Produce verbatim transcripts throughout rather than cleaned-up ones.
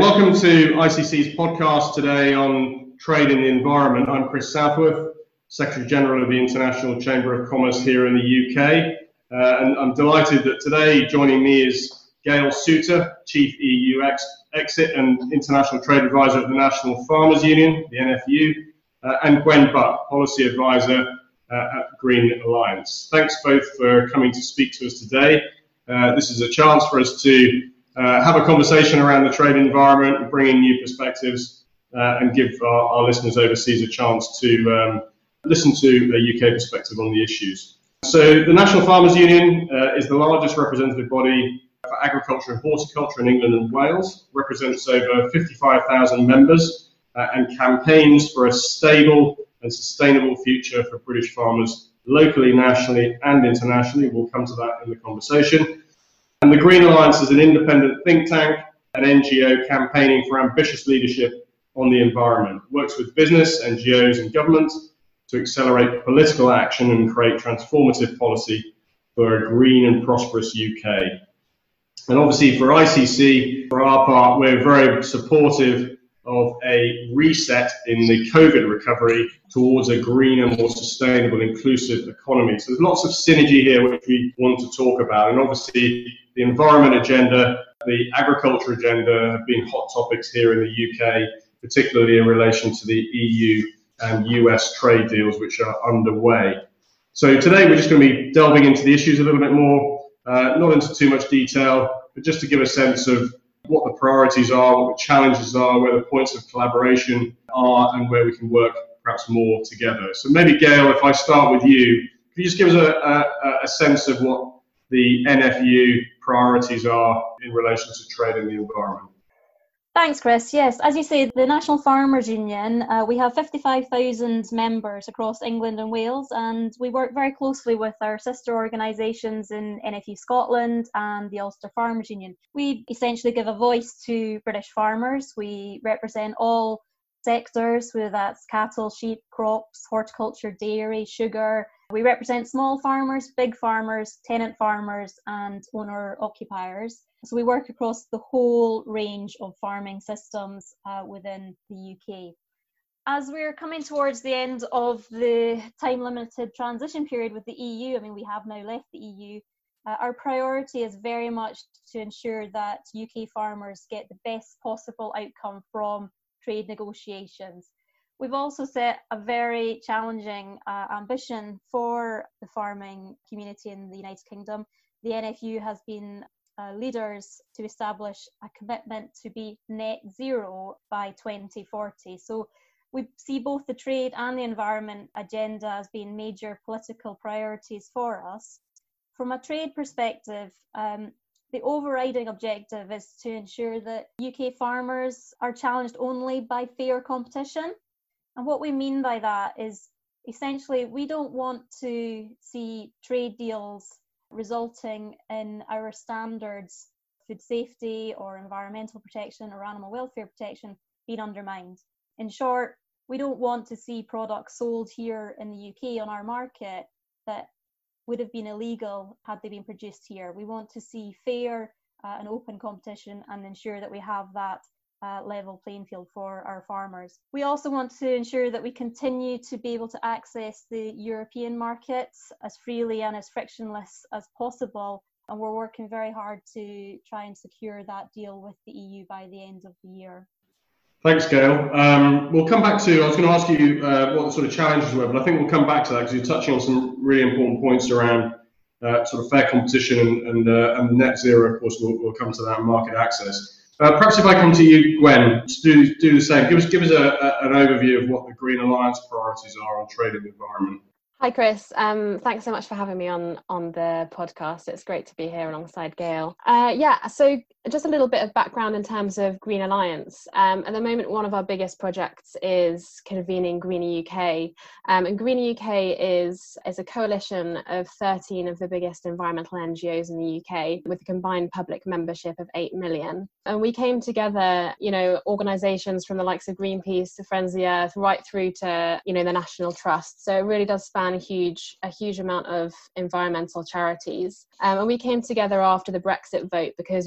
welcome to I C C's podcast today on trade and the environment. I'm Chris Southworth, Secretary General of the International Chamber of Commerce here in the U K. Uh, and I'm delighted that today joining me is Gail Souter, Chief E U Ex- Exit and International Trade Advisor at the National Farmers Union, the N F U, uh, and Gwen Buck, Policy Advisor uh, at Green Alliance. Thanks both for coming to speak to us today. Uh, this is a chance for us to uh, have a conversation around the trade environment and bring in new perspectives uh, and give our, our listeners overseas a chance to um, listen to a U K perspective on the issues. So the National Farmers Union uh, is the largest representative body for agriculture and horticulture in England and Wales, represents over fifty-five thousand members uh, and campaigns for a stable and sustainable future for British farmers locally, nationally and internationally. We'll come to that in the conversation. And the Green Alliance is an independent think tank, an N G O campaigning for ambitious leadership on the environment, works with business, N G Os and government to accelerate political action and create transformative policy for a green and prosperous U K. And obviously for I C C, for our part, we're very supportive of a reset in the COVID recovery towards a greener, more sustainable, inclusive economy. So there's lots of synergy here which we want to talk about. And obviously the environment agenda, the agriculture agenda have been hot topics here in the U K, particularly in relation to the E U and U S trade deals which are underway. So today we're just going to be delving into the issues a little bit more, uh, not into too much detail, but just to give a sense of what the priorities are, what the challenges are, where the points of collaboration are, and where we can work perhaps more together. So maybe, Gail, if I start with you, could you just give us a, a, a sense of what the N F U priorities are in relation to trade and the environment? Thanks, Chris. Yes, as you say, the National Farmers Union, uh, we have fifty-five thousand members across England and Wales, and we work very closely with our sister organisations in N F U Scotland and the Ulster Farmers Union. We essentially give a voice to British farmers. We represent all sectors, whether that's cattle, sheep, crops, horticulture, dairy, sugar. We represent small farmers, big farmers, tenant farmers and owner-occupiers. So we work across the whole range of farming systems uh, within the U K. As we're coming towards the end of the time-limited transition period with the E U, I mean, we have now left the E U, uh, our priority is very much to ensure that U K farmers get the best possible outcome from trade negotiations. We've also set a very challenging uh, ambition for the farming community in the United Kingdom. The N F U has been uh, leaders to establish a commitment to be net zero by twenty forty. So we see both the trade and the environment agenda as being major political priorities for us. From a trade perspective, um, the overriding objective is to ensure that U K farmers are challenged only by fair competition. And what we mean by that is essentially we don't want to see trade deals resulting in our standards, food safety or environmental protection or animal welfare protection being undermined. In short, we don't want to see products sold here in the U K on our market that would have been illegal had they been produced here. We want to see fair uh, and open competition and ensure that we have that Uh, level playing field for our farmers. We also want to ensure that we continue to be able to access the European markets as freely and as frictionless as possible, and we're working very hard to try and secure that deal with the E U by the end of the year. Thanks, Gail. Um, we'll come back to, I was going to ask you uh, what the sort of challenges were, but I think we'll come back to that because you're touching on some really important points around uh, sort of fair competition and, and, uh, and net zero. Of course, we'll, we'll come to that, market access. Uh, perhaps if I come to you, Gwen, to do, do the same. Give us give us a, a, an overview of what the Green Alliance priorities are on trade and environment. Hi, Chris. Um, thanks so much for having me on, on the podcast. It's great to be here alongside Gail. Uh, yeah, so just a little bit of background in terms of Green Alliance. Um, at the moment, one of our biggest projects is convening Greener U K. Um, and Greener U K is, is a coalition of thirteen of the biggest environmental N G Os in the U K with a combined public membership of eight million. And we came together, you know, organisations from the likes of Greenpeace to Friends of the Earth, right through to, you know, the National Trust. So it really does span a huge, a huge amount of environmental charities. Um, and we came together after the Brexit vote because we really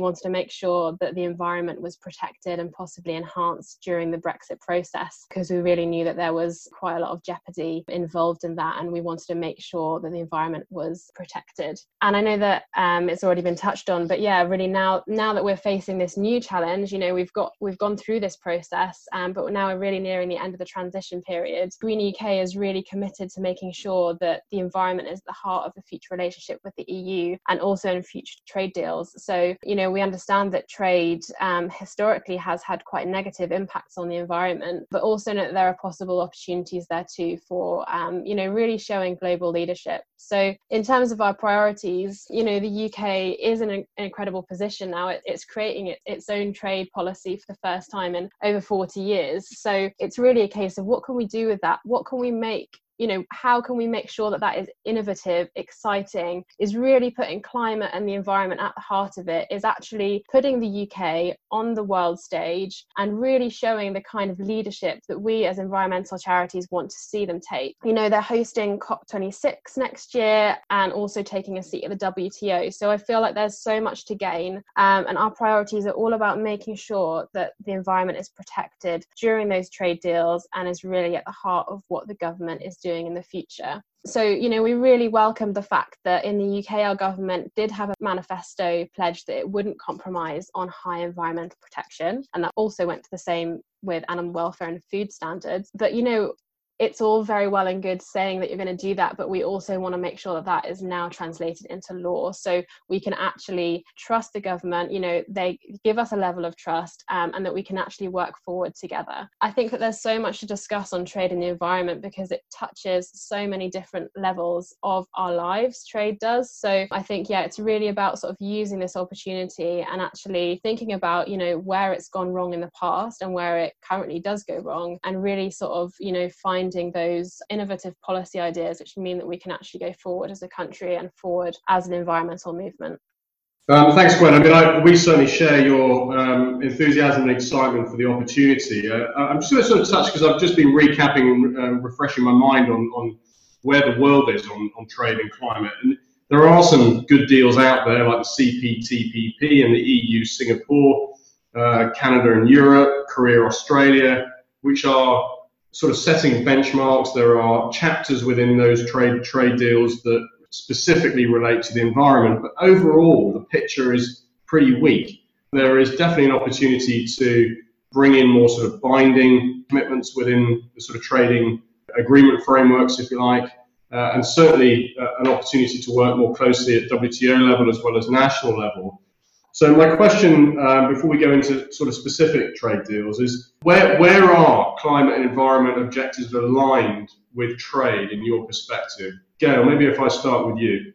wanted to make sure that the environment was protected and possibly enhanced during the Brexit process, because we really knew that there was quite a lot of jeopardy involved in that, and we wanted to make sure that the environment was protected. And I know that um, it's already been touched on, but yeah, really now now that we're facing this new challenge, you know, we've got we've gone through this process, um, but now we're really nearing the end of the transition period. Green U K is really committed to making sure that the environment is at the heart of the future relationship with the E U and also in future trade deals. So, you know, we understand that trade um, historically has had quite negative impacts on the environment, but also know that there are possible opportunities there too for, um, you know, really showing global leadership. So in terms of our priorities, you know, the U K is in an incredible position now. It, it's creating it, its own trade policy for the first time in over forty years. So it's really a case of what can we do with that? What can we make? You know, how can we make sure that that is innovative, exciting, is really putting climate and the environment at the heart of it, is actually putting the U K on the world stage and really showing the kind of leadership that we as environmental charities want to see them take. You know, they're hosting COP twenty-six next year and also taking a seat at the W T O. So I feel like there's so much to gain, um, and our priorities are all about making sure that the environment is protected during those trade deals and is really at the heart of what the government is doing in the future. So, you know, we really welcomed the fact that in the U K, our government did have a manifesto pledge that it wouldn't compromise on high environmental protection. And that also went to the same with animal welfare and food standards. But, you know, it's all very well and good saying that you're going to do that, but we also want to make sure that that is now translated into law, so we can actually trust the government, you know, they give us a level of trust, um, and that we can actually work forward together. I think that there's so much to discuss on trade and the environment because it touches so many different levels of our lives, trade does. So I think, yeah, it's really about sort of using this opportunity and actually thinking about, you know, where it's gone wrong in the past and where it currently does go wrong, and really sort of, you know, find those innovative policy ideas which mean that we can actually go forward as a country and forward as an environmental movement. Um, thanks, Gwen. I mean, I, we certainly share your um, enthusiasm and excitement for the opportunity. Uh, I'm just going to sort of touch, because I've just been recapping, uh, refreshing my mind on, on where the world is on, on trade and climate. And there are some good deals out there, like the C P T P P and the E U, Singapore, uh, Canada and Europe, Korea, Australia, which are sort of setting benchmarks. There are chapters within those trade trade deals that specifically relate to the environment, but overall the picture is pretty weak. There is definitely an opportunity to bring in more sort of binding commitments within the sort of trading agreement frameworks, if you like, uh, and certainly uh, an opportunity to work more closely at W T O level as well as national level. So my question, uh, before we go into sort of specific trade deals, is where where are climate and environment objectives aligned with trade in your perspective? Gail, maybe if I start with you.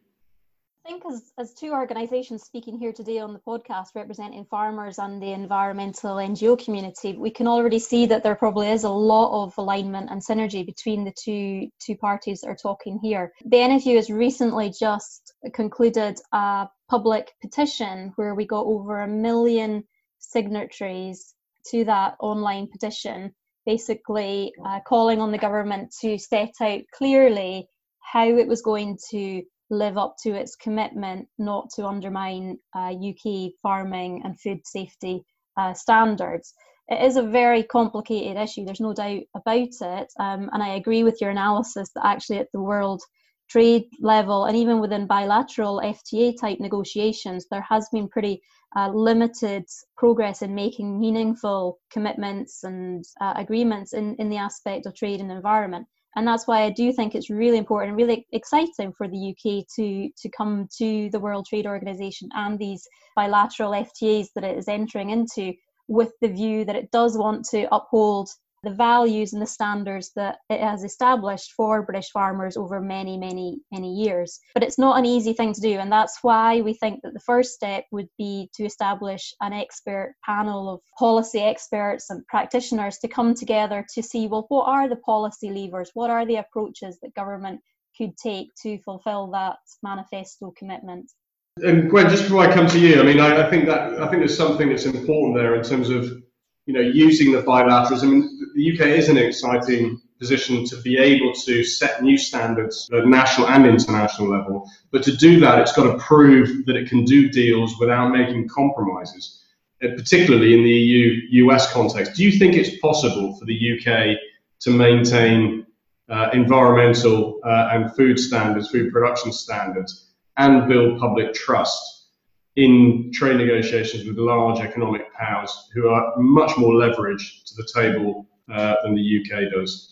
I think as, as two organisations speaking here today on the podcast representing farmers and the environmental N G O community, we can already see that there probably is a lot of alignment and synergy between the two two parties that are talking here. The N F U has recently just concluded a public petition where we got over a million signatories to that online petition, basically uh, calling on the government to set out clearly how it was going to live up to its commitment not to undermine uh, U K farming and food safety uh, standards. It is a very complicated issue, there's no doubt about it, um, and I agree with your analysis that actually at the world trade level and even within bilateral F T A type negotiations, there has been pretty uh, limited progress in making meaningful commitments and uh, agreements in, in the aspect of trade and environment. And that's why I do think it's really important and really exciting for the U K to, to come to the World Trade Organization and these bilateral F T As that it is entering into, with the view that it does want to uphold the values and the standards that it has established for British farmers over many, many, many years. But it's not an easy thing to do, and that's why we think that the first step would be to establish an expert panel of policy experts and practitioners to come together to see, well, what are the policy levers, what are the approaches that government could take to fulfil that manifesto commitment. And Gwen, just before I come to you, I mean, I, I think that I think there's something that's important there in terms of, you know, using the bilaterals. I mean, the U K is in an exciting position to be able to set new standards at national and international level. But to do that, it's got to prove that it can do deals without making compromises, particularly in the E U U S context. Do you think it's possible for the U K to maintain uh, environmental uh, and food standards, food production standards, and build public trust in trade negotiations with large economic powers who are much more leveraged to the table uh, than the U K does?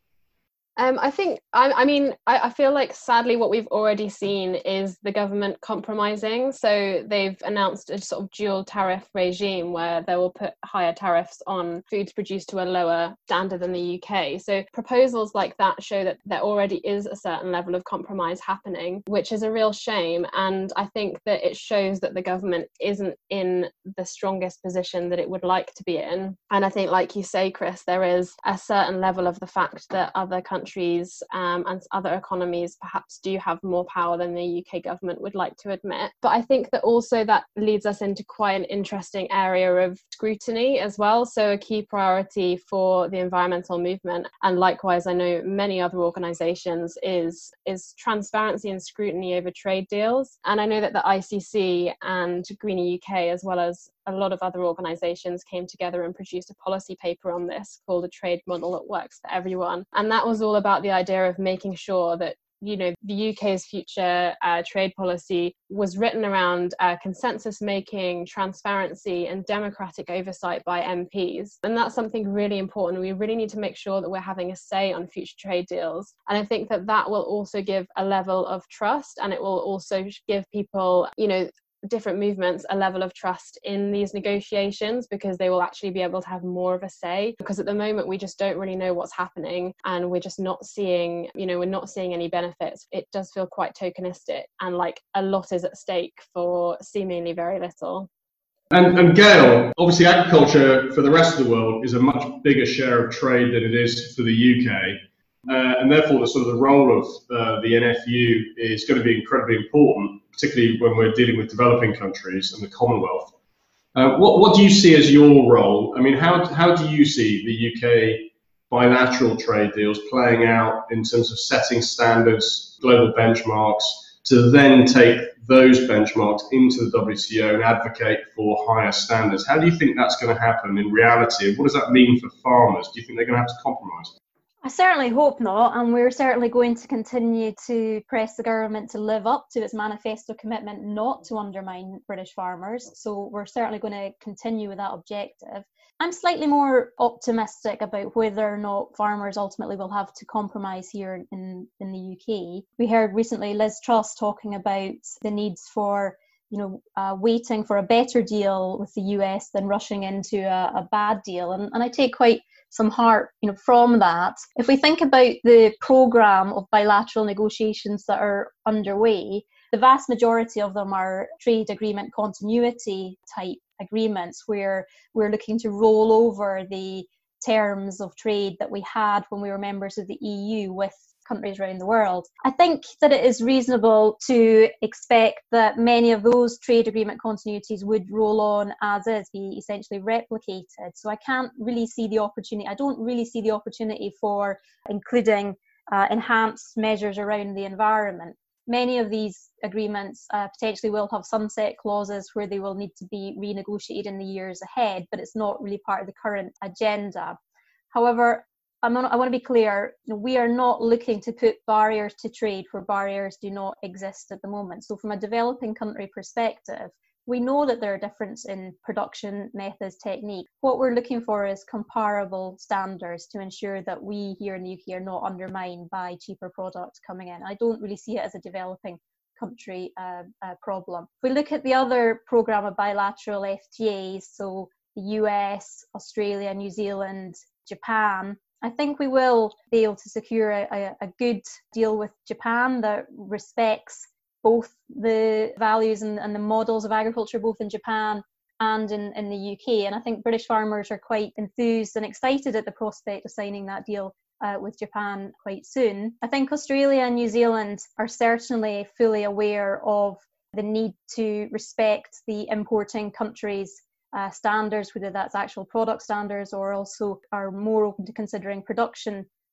Um, I think, I, I mean, I, I feel like sadly what we've already seen is the government compromising. So they've announced a sort of dual tariff regime where they will put higher tariffs on foods produced to a lower standard than the U K. So proposals like that show that there already is a certain level of compromise happening, which is a real shame. And I think that it shows that the government isn't in the strongest position that it would like to be in. And I think, like you say, Chris, there is a certain level of the fact that other countries countries um, and other economies perhaps do have more power than the U K government would like to admit. But I think that also that leads us into quite an interesting area of scrutiny as well. So a key priority for the environmental movement, and likewise I know many other organisations, is, is transparency and scrutiny over trade deals. And I know that the I C C and Greener U K, as well as a lot of other organisations, came together and produced a policy paper on this called A Trade Model That Works for Everyone. And that was all about the idea of making sure that, you know, the U K's future uh, trade policy was written around uh, consensus making, transparency and democratic oversight by M Ps. And that's something really important. We really need to make sure that we're having a say on future trade deals. And I think that that will also give a level of trust, and it will also give people, you know, different movements a level of trust in these negotiations, because they will actually be able to have more of a say. Because at the moment we just don't really know what's happening, and we're just not seeing, you know, we're not seeing any benefits. It does feel quite tokenistic, and like a lot is at stake for seemingly very little. And, and Gail, obviously agriculture for the rest of the world is a much bigger share of trade than it is for the U K. Uh, and therefore, the sort of the role of uh, the N F U is going to be incredibly important, particularly when we're dealing with developing countries and the Commonwealth. Uh, what, what do you see as your role? I mean, how, how do you see the U K bilateral trade deals playing out in terms of setting standards, global benchmarks, to then take those benchmarks into the W T O and advocate for higher standards? How do you think that's going to happen in reality? And what does that mean for farmers? Do you think they're going to have to compromise? I certainly hope not, and we're certainly going to continue to press the government to live up to its manifesto commitment not to undermine British farmers. So we're certainly going to continue with that objective. I'm slightly more optimistic about whether or not farmers ultimately will have to compromise here in, in the U K. We heard recently Liz Truss talking about the needs for, you know, uh, waiting for a better deal with the U S than rushing into a, a bad deal. And, and I take quite some heart, you know, from that. If we think about the programme of bilateral negotiations that are underway, the vast majority of them are trade agreement continuity type agreements, where we're looking to roll over the terms of trade that we had when we were members of the E U with countries around the world. I think that it is reasonable to expect that many of those trade agreement continuities would roll on as is, be essentially replicated. So I can't really see the opportunity, I don't really see the opportunity for including uh, enhanced measures around the environment. Many of these agreements uh, potentially will have sunset clauses where they will need to be renegotiated in the years ahead, but it's not really part of the current agenda. However, I'm not, I want to be clear, you know, we are not looking to put barriers to trade where barriers do not exist at the moment. So from a developing country perspective, we know that there are differences in production methods, technique. What we're looking for is comparable standards to ensure that we here in the U K are not undermined by cheaper products coming in. I don't really see it as a developing country uh, uh, problem. If we look at the other programme of bilateral F T As, so the U S, Australia, New Zealand, Japan, I think we will be able to secure a, a good deal with Japan that respects both the values and, and the models of agriculture, both in Japan and in, in the U K. And I think British farmers are quite enthused and excited at the prospect of signing that deal uh, with Japan quite soon. I think Australia and New Zealand are certainly fully aware of the need to respect the importing countries' Uh, standards, whether that's actual product standards or also are more open to considering production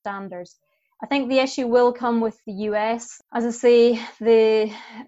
standards. I think the issue will come with the U S. As I say, the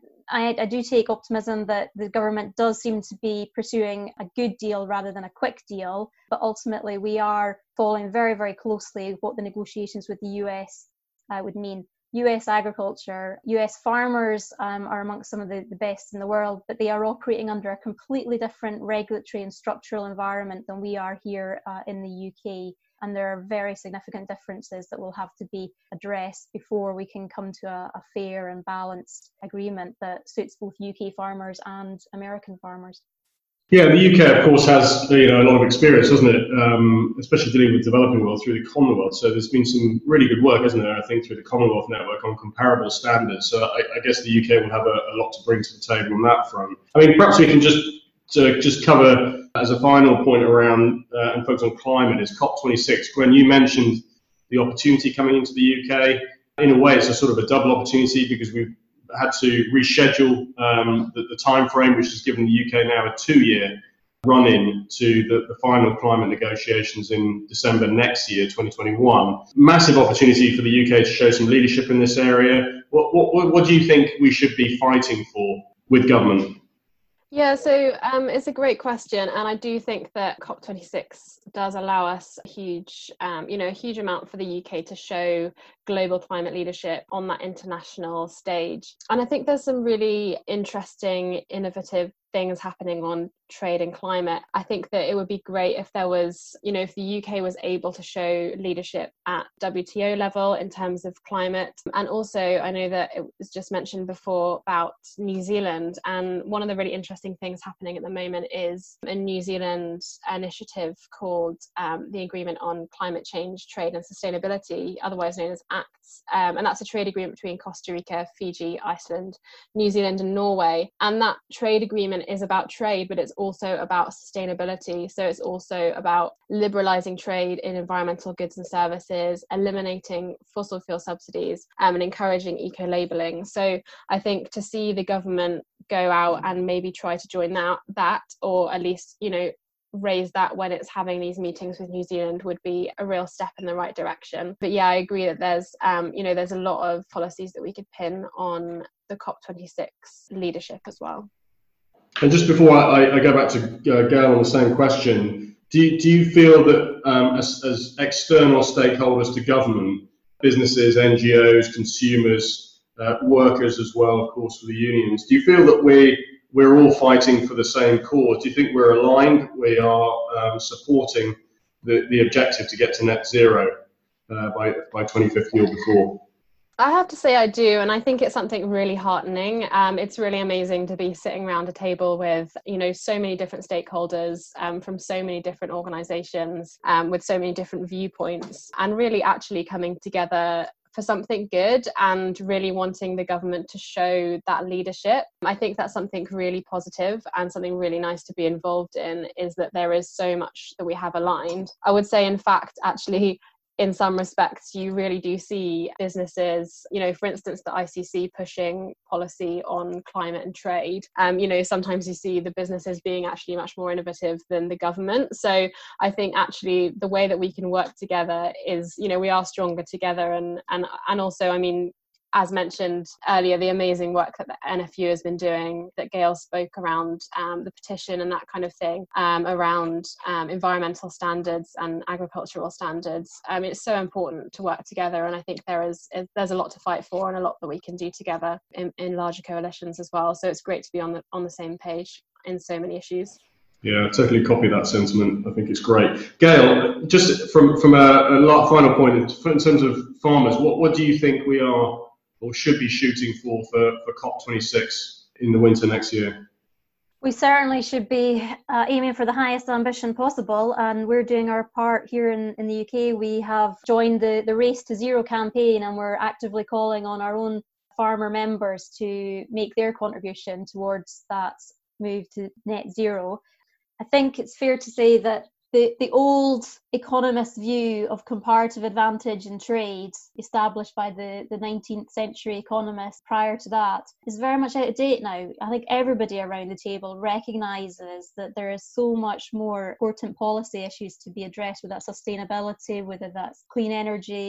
I, I do take optimism that the government does seem to be pursuing a good deal rather than a quick deal, but ultimately we are following very, very closely what the negotiations with the U S uh, would mean. U S agriculture, U S farmers um, are amongst some of the, the best in the world, but they are operating under a completely different regulatory and structural environment than we are here uh, in the U K. And there are very significant differences that will have to be addressed before we can come to a, a fair and balanced agreement that suits both U K farmers and American farmers. Yeah, the U K, of course, has you know a lot of experience, doesn't it? Um, especially dealing with developing world through the Commonwealth. So there's been some really good work, isn't there? I think through the Commonwealth network on comparable standards. So I, I guess the U K will have a, a lot to bring to the table on that front. I mean, perhaps we can just to just cover as a final point around uh, and focus on climate is COP twenty-six. Gwen, you mentioned the opportunity coming into the U K. In a way, it's a sort of a double opportunity because we've had to reschedule um, the, the time frame, which has given the U K now a two-year run-in to the, the final climate negotiations in December next year, twenty twenty-one. Massive opportunity for the U K to show some leadership in this area. What, what, what do you think we should be fighting for with government? Yeah, so um, it's a great question, and I do think that COP twenty-six does allow us a huge, um, you know, a huge amount for the U K to show global climate leadership on that international stage. And I think there's some really interesting, innovative things happening on trade and climate. I think that it would be great if there was, you know, if the U K was able to show leadership at W T O level in terms of climate. And also, I know that it was just mentioned before about New Zealand. And one of the really interesting things happening at the moment is a New Zealand initiative called um, the Agreement on Climate Change, Trade and Sustainability, otherwise known as ACTS. Um, and that's a trade agreement between Costa Rica, Fiji, Iceland, New Zealand and Norway. And that trade agreement is about trade, but it's also about sustainability. So it's also about liberalizing trade in environmental goods and services, eliminating fossil fuel subsidies, um, and encouraging eco-labeling. So I think to see the government go out and maybe try to join that, that or at least, you know, raise that when it's having these meetings with New Zealand would be a real step in the right direction. But yeah, I agree that there's, um, you know, there's a lot of policies that we could pin on the COP twenty-six leadership as well. And just before I, I go back to uh, Gail on the same question, do you, do you feel that um, as, as external stakeholders to government, businesses, N G Os, consumers, uh, workers as well, of course, for the unions, do you feel that we we're all fighting for the same cause? Do you think we're aligned? We are um, supporting the, the objective to get to net zero uh, by by twenty fifty or before? I have to say I do, and I think it's something really heartening. Um, it's really amazing to be sitting around a table with, you know, so many different stakeholders um, from so many different organisations um, with so many different viewpoints, and really actually coming together for something good and really wanting the government to show that leadership. I think that's something really positive and something really nice to be involved in, is that there is so much that we have aligned. I would say, in fact, actually, in some respects, you really do see businesses, you know, for instance, the I C C pushing policy on climate and trade. Um, you know, sometimes you see the businesses being actually much more innovative than the government. So I think actually the way that we can work together is, you know, we are stronger together. And and and also, I mean, as mentioned earlier, the amazing work that the N F U has been doing, that Gail spoke around um, the petition and that kind of thing, um, around um, environmental standards and agricultural standards. Um, it's so important to work together, and I think there is there's a lot to fight for and a lot that we can do together in, in larger coalitions as well. So it's great to be on the on the same page in so many issues. Yeah, I totally copy that sentiment. I think it's great. Gail, just from from a, a final point, in terms of farmers, what, what do you think we are or should be shooting for for, for COP twenty-six in the winter next year? We certainly should be uh, aiming for the highest ambition possible, and we're doing our part here in, in the U K. We have joined the, the Race to Zero campaign, and we're actively calling on our own farmer members to make their contribution towards that move to net zero. I think it's fair to say that The, the old economist view of comparative advantage in trade, established by the, the nineteenth century economists prior to that, is very much out of date now. I think everybody around the table recognises that there is so much more important policy issues to be addressed, with that sustainability, whether that's clean energy,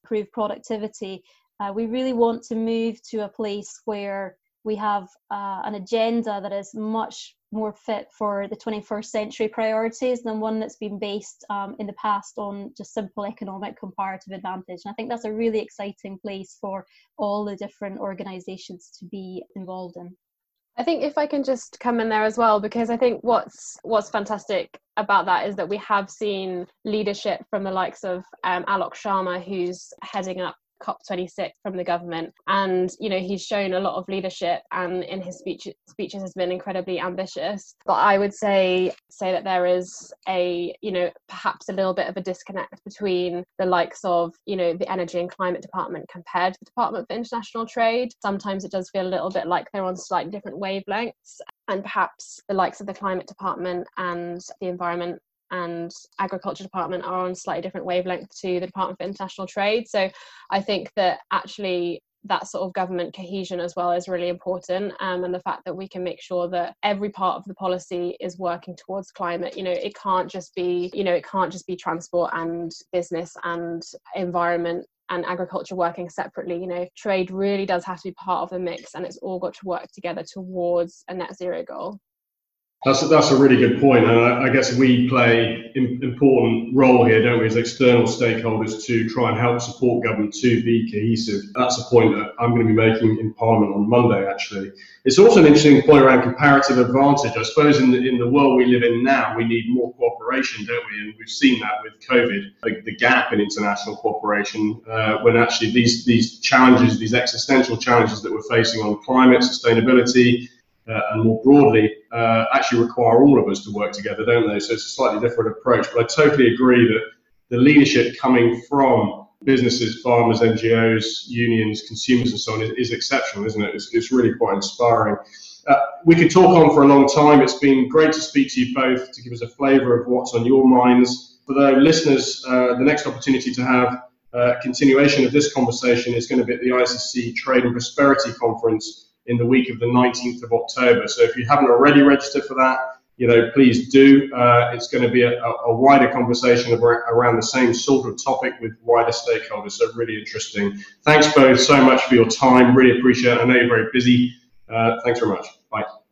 improve productivity. Uh, we really want to move to a place where we have uh, an agenda that is much more fit for the twenty-first century priorities than one that's been based um, in the past on just simple economic comparative advantage. And I think that's a really exciting place for all the different organisations to be involved in. I think if I can just come in there as well, because I think what's what's fantastic about that is that we have seen leadership from the likes of um, Alok Sharma, who's heading up COP twenty-six from the government, and you know he's shown a lot of leadership, and in his speech, speeches has been incredibly ambitious. But I would say say that there is a you know perhaps a little bit of a disconnect between the likes of you know the Energy and Climate Department compared to the Department for International Trade. Sometimes it does feel a little bit like they're on slightly different wavelengths, and perhaps the likes of the Climate Department and the Environment and Agriculture Department are on slightly different wavelength to the Department for International Trade. So I think that actually that sort of government cohesion as well is really important, um, and the fact that we can make sure that every part of the policy is working towards climate. You know, it can't just be, you know, it can't just be transport and business and environment and agriculture working separately. You know, trade really does have to be part of the mix, and it's all got to work together towards a net zero goal. That's a, that's a really good point, and I, I guess we play an important role here, don't we, as external stakeholders to try and help support government to be cohesive. That's a point that I'm going to be making in Parliament on Monday, actually. It's also an interesting point around comparative advantage. I suppose in the, in the world we live in now, we need more cooperation, don't we? And we've seen that with COVID, the, the gap in international cooperation, uh, when actually these, these challenges, these existential challenges that we're facing on climate, sustainability, Uh, and more broadly, uh, actually require all of us to work together, don't they? So it's a slightly different approach. But I totally agree that the leadership coming from businesses, farmers, N G Os, unions, consumers and so on is, is exceptional, isn't it? It's, it's really quite inspiring. Uh, we could talk on for a long time. It's been great to speak to you both to give us a flavour of what's on your minds. For the listeners, uh, the next opportunity to have a continuation of this conversation is going to be at the I C C Trade and Prosperity Conference in the week of the nineteenth of October. So if you haven't already registered for that, you know, please do. Uh, it's going to be a, a wider conversation around the same sort of topic with wider stakeholders. So really interesting. Thanks both so much for your time. Really appreciate it. I know you're very busy. Uh, thanks very much. Bye.